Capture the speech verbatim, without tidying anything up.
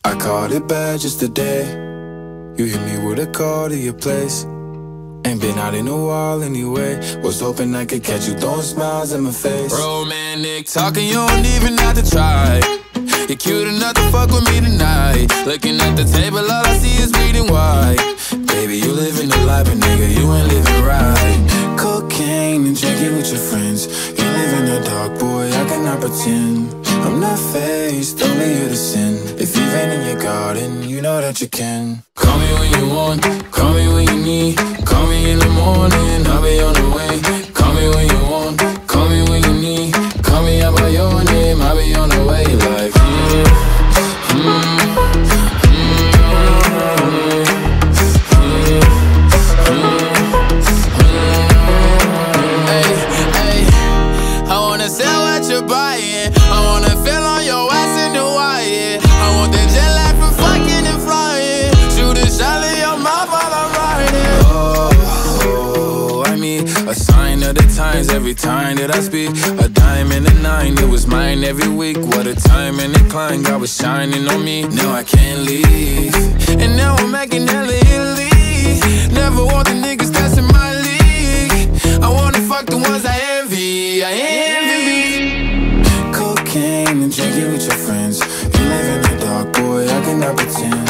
I caught it bad just today. You hit me with a call to your place. Ain't been out in a while anyway. Was hoping I could catch you throwing smiles in my face. Romantic talking, you don't even have to try. You're cute enough to fuck with me tonight. Looking at the table, all I see is bleeding white. Baby, you living the life, but nigga, you ain't living right. Cocaine and drinking with your friends. You live in the dark, boy, I cannot pretend. I'm not faced, only you to sin. If you've been in your garden, you know that you can. Call me when you want, call me when you need. Call me in the morning, I'll be on the way. Call me when you want, call me when you need. Call me out by your name, I'll be on the way. Like, mm, mm. Sell what you're buying. I wanna feel on your ass in the wire. I want that jet lag from fucking and flying. Shoot a shot in your mouth while I'm riding. Oh, I mean, a sign of the times every time that I speak. A dime and a nine, it was mine every week. What a time and a climb, God was shining on me. Now I can't leave, and now I'm making hella Italy. Never want the niggas that's in my league. I wanna fuck the ones I envy. I envy. Cocaine and drinking with your friends. You live in the dark, boy, I cannot pretend.